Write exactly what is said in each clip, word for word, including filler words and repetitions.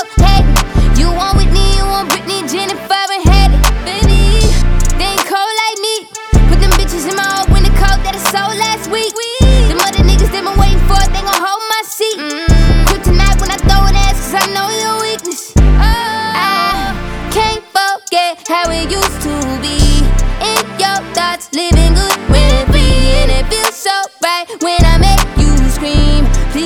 stop hating. You want Whitney, you want Britney, Jennifer, and Hattie. Baby, they ain't cold like me. Put them bitches in my old winter coat that I sold last week. Them other niggas they been waiting for it, they gon' hold my seat. Mm. Kryptonite when I throw an ass, cause I know your weakness. Oh. I can't forget how it used to be. In your thoughts, living good, rent free. And it feels so right when I make you scream,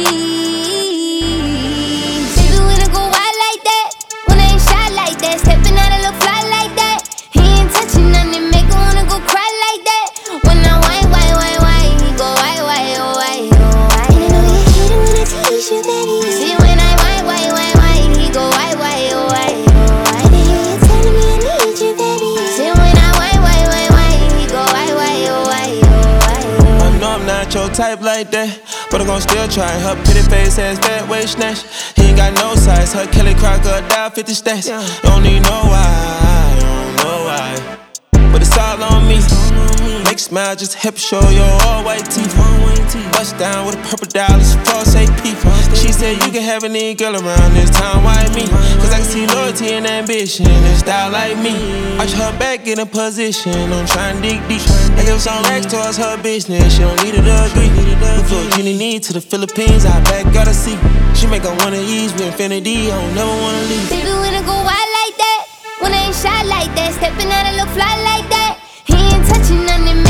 please. Baby, when I go wild like that, when I ain't shy like that, stepping out and look fly like that. He ain't touching nothing, make her wanna go cry like that. When I whine, whine, whine, whine, he go whine, whine, oh, whine, oh, whine. And I know you hate it when I tease you, baby. See, when I whine, whine, whine, whine, he go whine, whine, oh, whine, oh, whine. Baby, you're telling me I need you, baby. See, when I whine, whine, whine, whine, he go whine, whine, oh, whine, oh, whine. I know I'm not your type like that, but I'm gon' still try. Her pretty face ass, fat waist snatch. He ain't got no size. Her Kelly crocodile, fifty stacks. You don't need no why, you don't know why. But it's all on me. Make smile, just hip show your all white teeth. Bust down with a purple dollars, false A P. She said you can have any girl around this time, why me? Cause I can see loyalty and ambition and style like me. Watch her back in a position, I'm trying to dig deep. I give some racks towards her business, she don't need it to agree. Before Genie need to the Philippines, I back gotta see. She make her wanna ease with infinity, I don't never wanna leave. Baby, when I go wild like that, when I ain't shy like that, stepping out and look fly like that. He ain't touching nothing.